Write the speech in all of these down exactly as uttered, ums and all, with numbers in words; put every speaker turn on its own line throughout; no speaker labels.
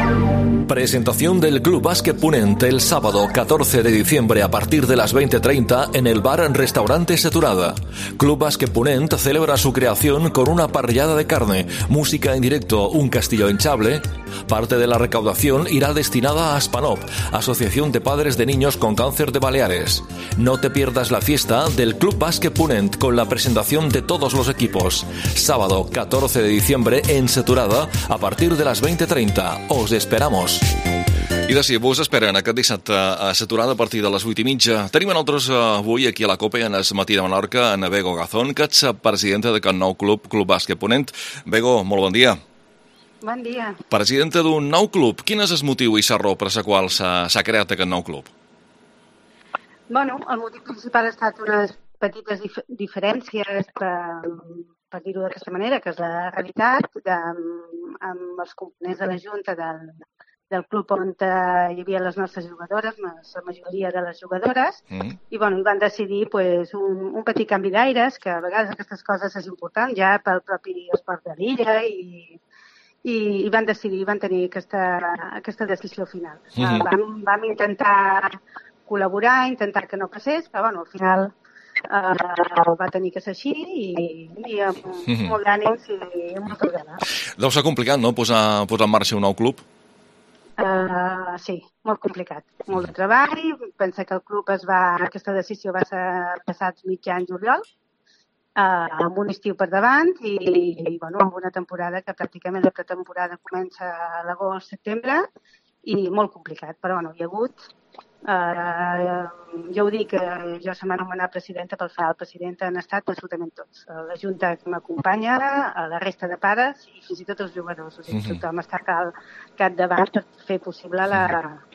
Presentación del Club Básquet Ponent el sábado catorce de diciembre a partir de las veinte treinta en el bar Restaurante Saturada. Club Básquet Ponent celebra su creación con una parrillada de carne, música en directo, un castillo hinchable. Parte de la recaudación irá destinada a Aspanop, Asociación de Padres de Niños con Cáncer de Baleares. No te pierdas la fiesta del Club Básquet Ponent con la presentación de todos los equipos. Sábado catorce de diciembre en Saturada a partir de las veinte treinta. Os esperamos.
I de si vos esperen aquest dissabte a Saturada a partir de les vuit i mitja. Tenim a nosaltres avui aquí a la COPE en el matí de Menorca en Bego Gazón, que ets presidenta d'aquest nou club, Club Bàsquet Ponent. Bego, molt bon dia.
Bon dia.
Presidenta d'un nou club. Quin és el motiu i la raó per la qual s'ha creat aquest nou club?
Bueno, el motiu principal ha estat unes petites dif diferències, per, per dir-ho d'aquesta manera, que és la realitat, de, amb els components de la Junta del, del club on hi havia les nostres jugadores, la majoria de les jugadores, mm. i bueno, van decidir pues, un, un petit canvi d'aires, que a vegades aquestes coses és important ja pel propi esport de l'illa, i, i, i van decidir, van tenir aquesta, aquesta decisió final. Mm. Vam, vam intentar col·laborar, intentar que no passés, però bueno, al final Uh, va tenir que ser així i, i amb mm-hmm. molt d'ànims i amb moltes ganes.
Deu ser complicat, no?, posar, posar en marxa un nou club?
Uh, sí, molt complicat. Molt de treball. Pensa que el club es va... Aquesta decisió va ser passats mitjan juliol, uh, amb un estiu per davant i, i bueno, amb una temporada que pràcticament la pretemporada comença a l'agost-setembre i molt complicat. Però bueno, hi ha hagut... Uh, jo ho dic, uh, jo se m'ha anomenat presidenta pel final. Presidenta han estat absolutament tots. Uh, la Junta que m'acompanya, uh, la resta de pares i fins i tot els jugadors. O sigui, uh-huh. tothom està al capdavant per fer possible la,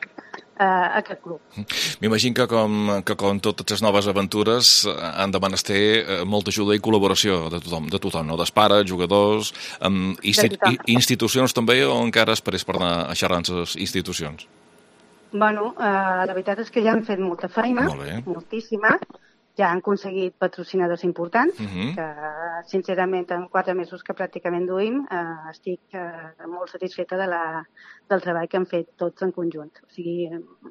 uh, aquest club.
M'imagino que com, que com totes les noves aventures han de menester molta ajuda i col·laboració de tothom, de tothom, no? Dels pares, jugadors, um, insti de institucions també, o encara esperes per anar a xerrar amb les institucions?
Bueno, eh, la veritat és que ja han fet molta feina,
Molt
moltíssima. Ja han aconseguit patrocinadors importants,
uh-huh.
que sincerament en quatre mesos que pràcticament duim eh, estic eh, molt satisfeta de la, del treball que han fet tots en conjunt. O sigui,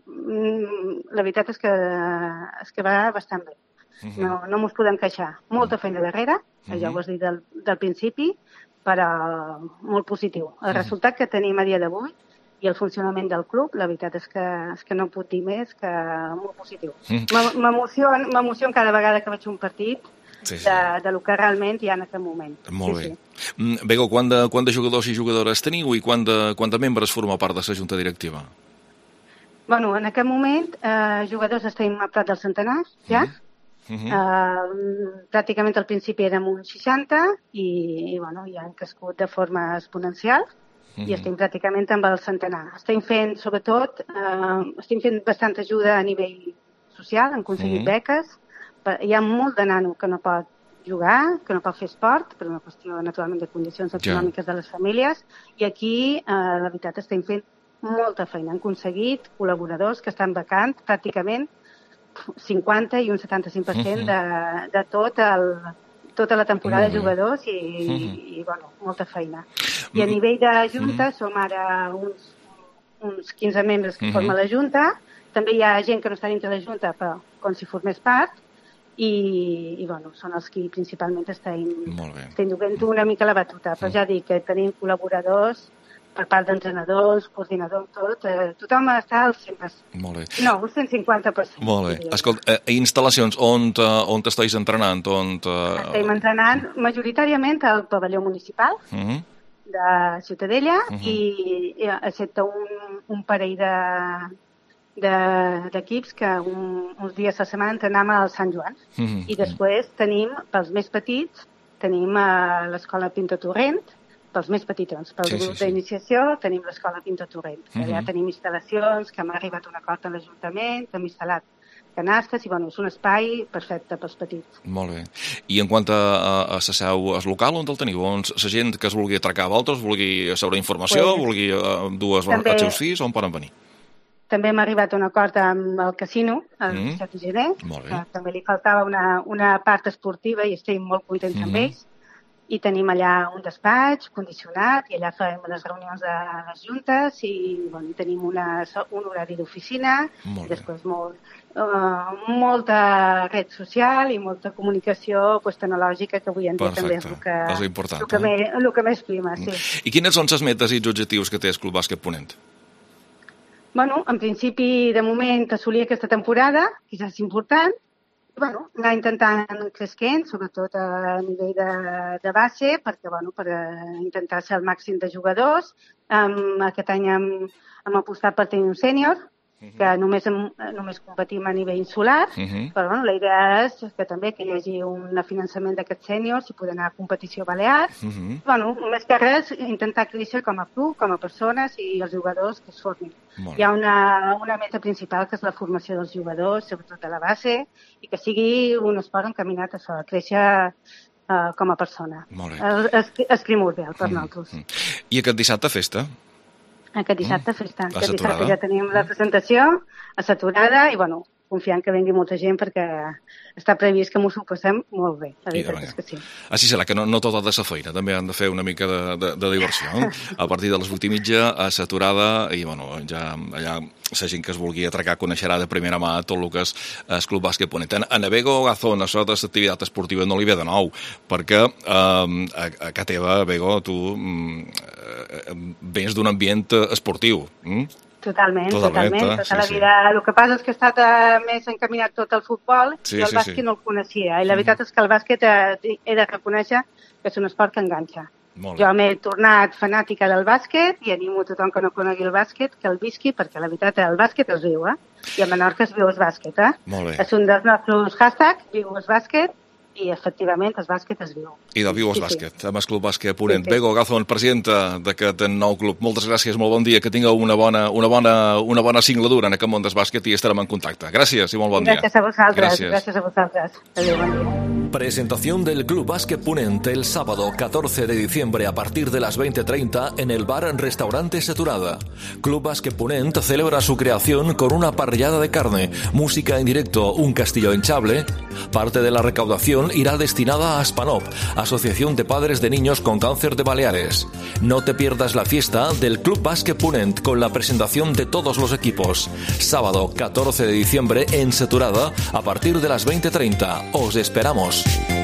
mm, la veritat és que, és que va bastant bé. Uh-huh. No, no mos podem queixar. Molta feina darrere, uh-huh. ja ho has dit del, del principi, però molt positiu. El uh-huh. resultat que tenim a dia d'avui i el funcionament del club, la veritat és que, és que no puc dir més que molt positiu. Mm. M'emociona cada vegada que veig un partit sí, sí. de, de lo que realment hi ha en aquest moment.
Molt
sí,
bé.
Sí.
Bego, quant de, quant de jugadors i jugadores teniu i quant de, quant de membres forma part de la Junta Directiva?
Bueno, en aquest moment, eh, jugadors estem a prop dels centenars, ja. Mm. Uh-huh. uh, pràcticament al principi érem uns seixanta i, i bueno, ja han crescut de forma exponencial. Mm-hmm. I estem pràcticament amb el centenar. Estem fent, sobretot, eh, estem fent bastanta ajuda a nivell social, hem aconseguit mm-hmm. beques. Hi ha molt de nano que no pot jugar, que no pot fer esport, per una qüestió, naturalment, de condicions econòmiques de les famílies. I aquí, eh, la veritat, estem fent molta feina. Hem aconseguit col·laboradors que estan becant pràcticament cinquanta i un setanta-cinc per cent mm-hmm. de, de tot el... tota la temporada de jugadors i, mm-hmm. i, i bueno, molta feina. I a nivell de Junta mm-hmm. som ara uns, uns quinze membres que mm-hmm. formen la Junta. També hi ha gent que no està dintre la Junta, però com si formés part. I, i bueno, són els que principalment estem, estem duent una mica la batuta. Però ja dic que tenim col·laboradors per part d'entrenadors, coordinadors, tot. Eh, tothom està al cent per cent.
Molt bé.
No, un cent cinquanta per cent.
Molt bé. Escolta, eh, instal·lacions, on, on t'estàs entrenant? On
Estem entrenant majoritàriament al pavelló municipal uh-huh. de Ciutadella uh-huh. i, i excepte un, un parell de d'equips de, que un, uns dies a la setmana entrenem al Sant Joan. Uh-huh. I després tenim, pels més petits, tenim a l'escola Pinto Torrent, pels més petitons, pel sí, grup sí, sí. d'iniciació tenim l'escola Pinto Torrent. Uh-huh. Allà tenim instal·lacions, que hem arribat a un acord amb l'Ajuntament, hem instal·lat canastes i bueno, és un espai perfecte pels petits.
Molt bé. I en quant a, a, a la seu el local, on el teniu? On la gent que es vulgui atracar a vosaltres, vulgui saber informació, pues, vulgui uh, dues també, als seus fills, on poden venir?
També hem arribat a un acord amb el casino, el mm. disset de gener.
Molt bé.
També li faltava una, una part esportiva i estem molt contents mm-hmm. amb ells. i tenim allà un despatx condicionat i allà fem les reunions de les juntes i bueno, tenim una, un horari d'oficina i després molt, uh, molta red social i molta comunicació pues, tecnològica que avui en dia també és el que,
és important,
el que, eh? me, el que més prima. Sí.
I quines són les metes i els objectius que té el Club Bàsquet Ponent?
Bueno, en principi, de moment, assolir aquesta temporada, que ja és important, bueno, anar intentant cresquent, sobretot a nivell de, de base, perquè, bueno, per intentar ser el màxim de jugadors. Um, aquest any hem, hem apostat per tenir un sènior, uh-huh. que només, només competim a nivell insular, uh-huh. però bueno, la idea és que també que hi hagi un finançament d'aquests sèniors i poder anar a competició balear. Uh-huh. Bueno, més que res, intentar créixer com a club, com a persones i els jugadors que es formin. Hi ha una, una meta principal que és la formació dels jugadors, sobretot de la base, i que sigui un esport encaminat a això, a créixer uh, com a persona. Es, escrimordial per nosaltres.
Mm-hmm. I aquest dissabte festa?
Aquest dissabte mm. festa. Aquest dissabte ja tenim la presentació a Saturada i, bueno, confiant que vengui molta gent perquè està previst que m'ho passem molt bé. La veritat és que sí.
Així serà, que no, no tot ha de ser feina, també han de fer una mica de, de, de diversió. A partir de les vuit i mitja a Saturada i, bueno, ja allà la gent que es vulgui atracar coneixerà de primera mà tot el que és el Club Bàsquet Ponent. A Bego Gazón, això de l'activitat esportiva no li ve de nou, perquè eh, a, a casa teva, Bego, tu eh, vens d'un ambient esportiu. Mm?
Totalment, totalment. totalment. Tota sí, la vida. Sí. El que passa és que he estat uh, més encaminat tot al futbol sí, i el sí, bàsquet sí. no el coneixia. I la veritat és que el bàsquet uh, he de reconèixer que és un esport que enganxa. Jo m'he tornat fanàtica del bàsquet i animo a tothom que no conegui el bàsquet que el visqui, perquè la veritat el bàsquet es viu, eh? I a Menorca es viu el bàsquet, eh? És un dels nostres hashtags, viu el bàsquet, i efectivament el bàsquet es viu.
I del viu el sí, bàsquet, sí. amb el Club Bàsquet Ponent. Sí, sí. Bego Gazón, presidenta d'aquest nou club. Moltes gràcies, molt bon dia, que tingueu una bona, una bona, una bona singladura en aquest món del bàsquet i estarem en contacte. Gràcies i molt bon dia.
Gràcies a vosaltres. Gràcies, gràcies a vosaltres. Adéu, bon dia.
Presentación del Club Bàsquet Ponent el sábado catorce de diciembre a partir de las veinte treinta en el bar Restaurante Saturada. Club Bàsquet Ponent celebra su creación con una parrillada de carne, música en directo, un castillo hinchable. Parte de la recaudación irá destinada a Aspanop, Asociación de Padres de Niños con Cáncer de Baleares. No te pierdas la fiesta del Club Bàsquet Ponent con la presentación de todos los equipos. Sábado catorce de diciembre en Saturada a partir de las veinte treinta. Os esperamos.